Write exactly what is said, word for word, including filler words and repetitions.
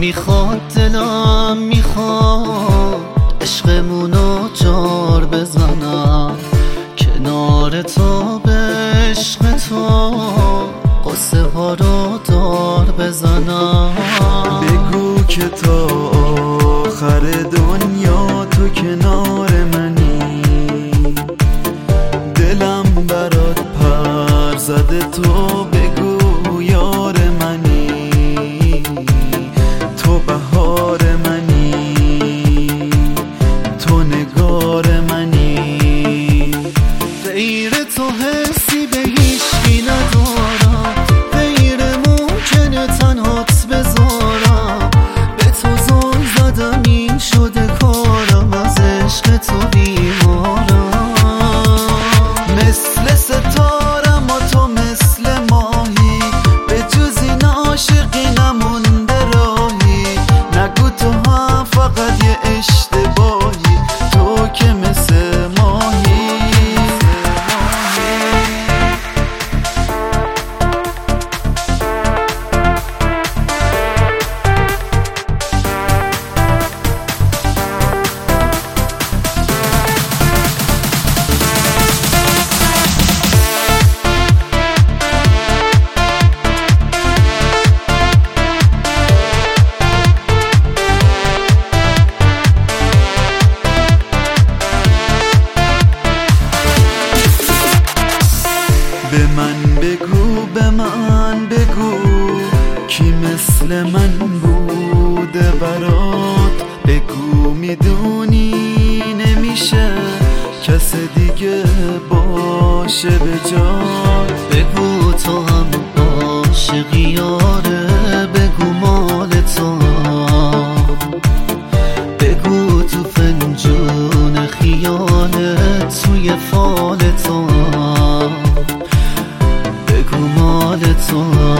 میخواد دلم میخواد عشقمونو جار بزنم، کنار تو به عشق تو قصه ها رو دار بزنم. بگو که تا آخر دنیا تو کنار منی، دلم برات پر زده، تو بگو یار منی، تو بهار منی، تو نگار منی. غیر تو حسی به هیچکی ندارم، غیر ممکنه تنهات بذارم. به تو زل زدم این شده کارم، از عشق تو بیمارم. مثل ستارم و تو مثل ماهی، به جز این عاشقی نمونده راهی. نگو تو هم فقط یه اشتباهی، تو که مثل ماهی. به من بگو، به من بگو، کی مثل من بوده برات. بگو میدونی نمیشه کس دیگه باشه به جات. بگو تو هم عاشقی یاره، بگو مال تو، بگو تو فنجون خیالت توی فال تو، بگو مال تو.